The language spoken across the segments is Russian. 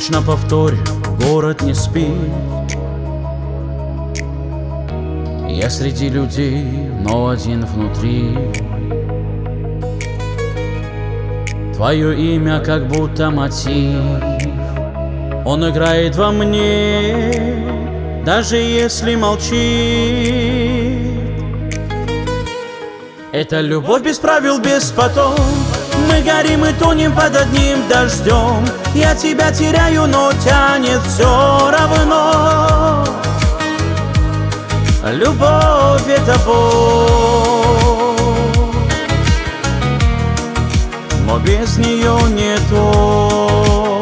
Ночь на повторе, город не спит. Я среди людей, но один внутри. Твое имя как будто мотив, он играет во мне, даже если молчит. Это любовь без правил, без потом. Мы горим и тонем под одним дождем. Я тебя теряю, но тянет все равно. Любовь — это боль, но без нее не то.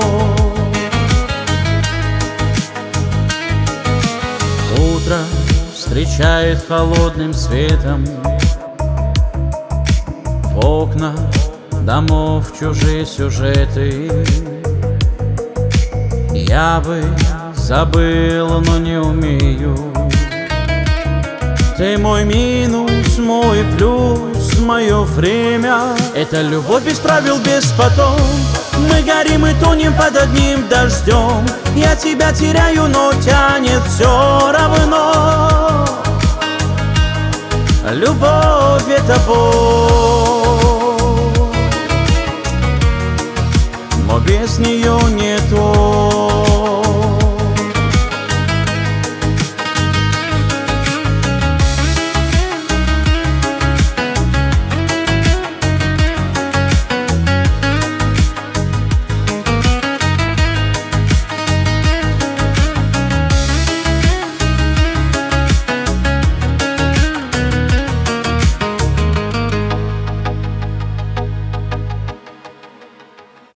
Утро встречает холодным светом, в окна домов чужие сюжеты. Я бы забыл, но не умею. Ты мой минус, мой плюс, мое время. Это любовь без правил, без потом. Мы горим и тонем под одним дождем. Я тебя теряю, но тянет все равно. Любовь — это боль, но без нее не